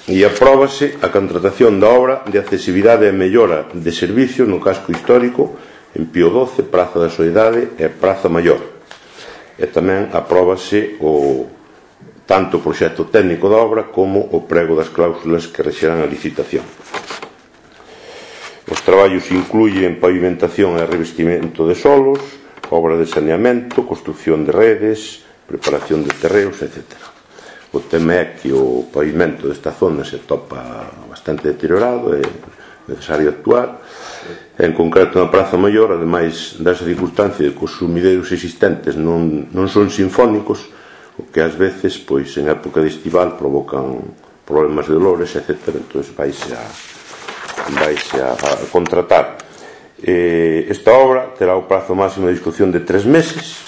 e apróbase a contratación da obra de accesibilidade e mellora de servicios no casco histórico en Pío XII, Praza da Soidade e Praza Maior. E tamén apróbase tanto o proxecto técnico da obra como o prego das cláusulas que rexerán a licitación. Os traballos incluyen pavimentación e revestimento de solos, obra de saneamento, construcción de redes, preparación de terreos, etc. O tema é que o pavimento desta zona se topa bastante deteriorado, é necesario actuar. En concreto na Praza Maior, ademais desa circunstancia de que os sumideiros existentes non son sinfónicos, o que ás veces, pois, en época de estival provocan problemas de olores, etc. Entón vaise a contratar. Esta obra terá o prazo máximo de discusión de 3 meses